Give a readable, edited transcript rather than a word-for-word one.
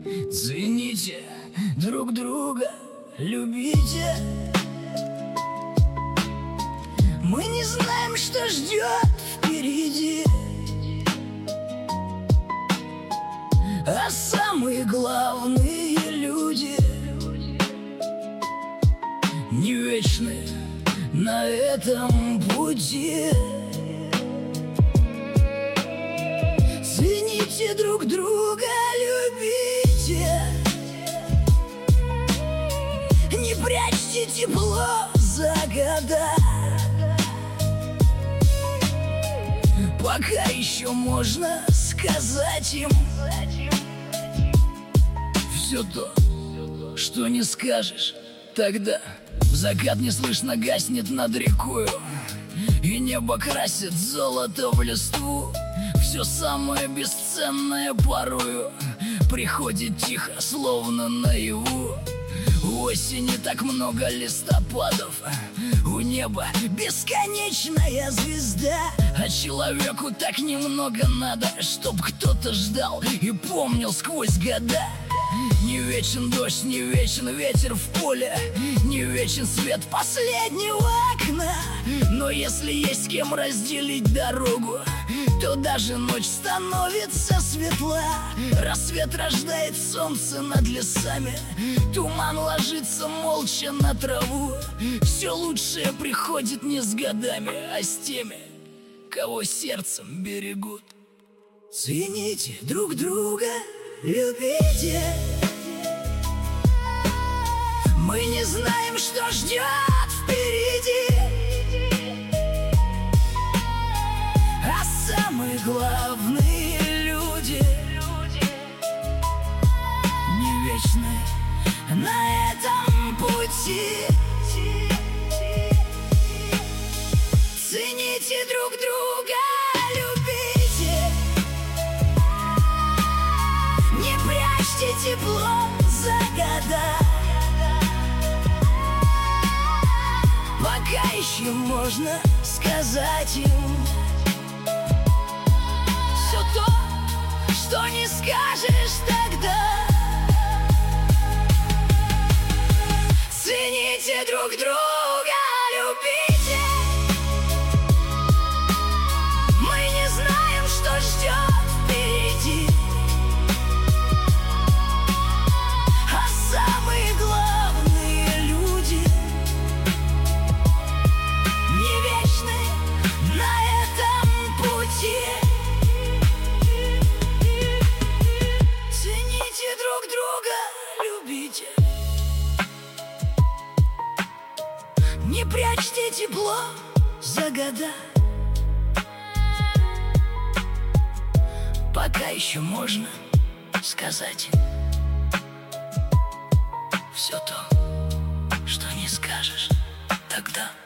Цените друг друга, любите. Мы не знаем, что ждет впереди, а самые главные люди не вечны на этом пути. Цените друг друга, любите. Не прячьте тепло за года, пока еще можно сказать им все то, что не скажешь тогда. Закат неслышно гаснет над рекою, и небо красит золото в листву. Все самое бесценное порою приходит тихо, словно наяву. У осени так много листопадов, у неба бесконечная звезда, а человеку так немного надо, чтоб кто-то ждал и помнил сквозь года. Не вечен дождь, не вечен ветер в поле, не вечен свет последнего окна. Но если есть с кем разделить дорогу, то даже ночь становится светла. Рассвет рождает солнце над лесами, туман ложится молча на траву. Все лучшее приходит не с годами, а с теми, кого сердцем берегут. Цените друг друга, любите. Мы не знаем, что ждет впереди, а самые главные люди не вечны на этом пути. Цените друг друга, любите. Не прячьте тепло за года, пока еще можно сказать им все то, что не скажешь тогда. Цените друг друга, любите. Мы не знаем, что ждет впереди, а самые главные люди не вечны на этом пути. Цените друг друга, любите. Не прячьте тепло за года, пока еще можно сказать все то, что не скажешь тогда.